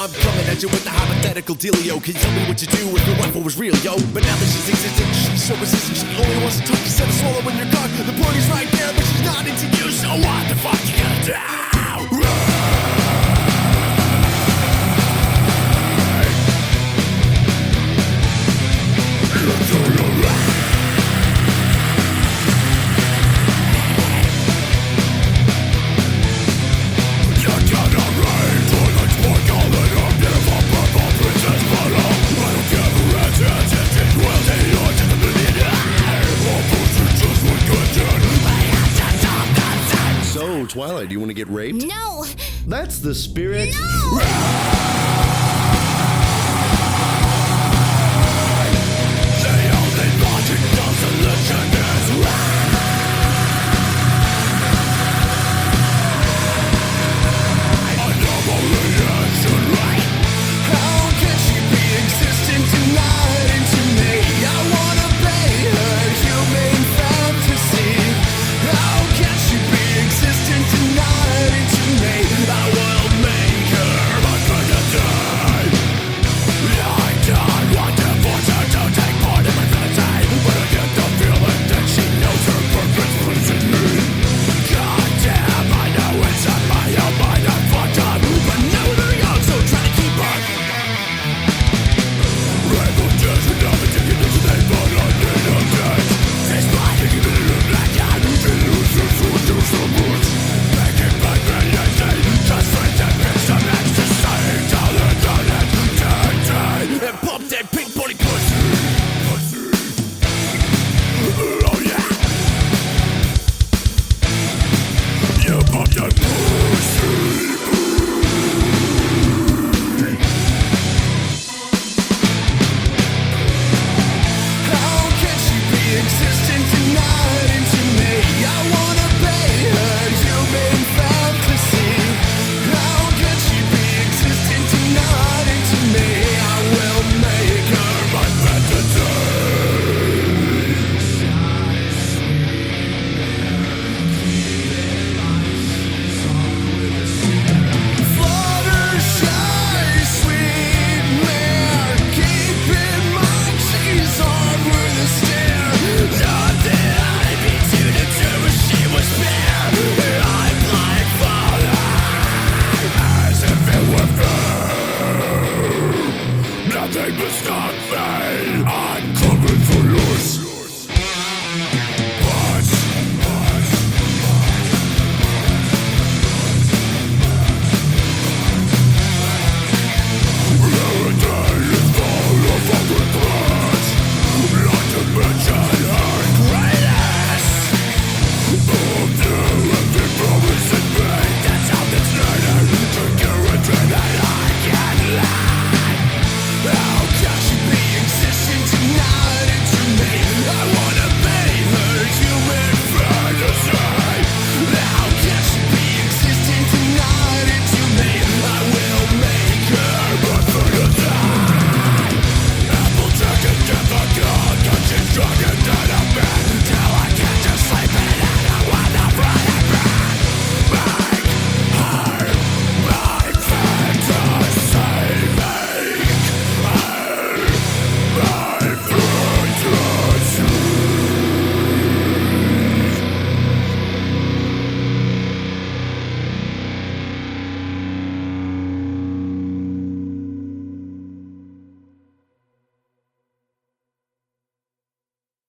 I'm coming at you with the hypothetical dealio. Can you tell me what you do if your rifle was real, yo? But now that she's existing, she's so resistant. She only wants to talk instead of swallowing your cock. The party's right there, but she's not into you. So what the fuck you gonna do? So, Twilight, do you want to get raped? No! That's the spirit. No!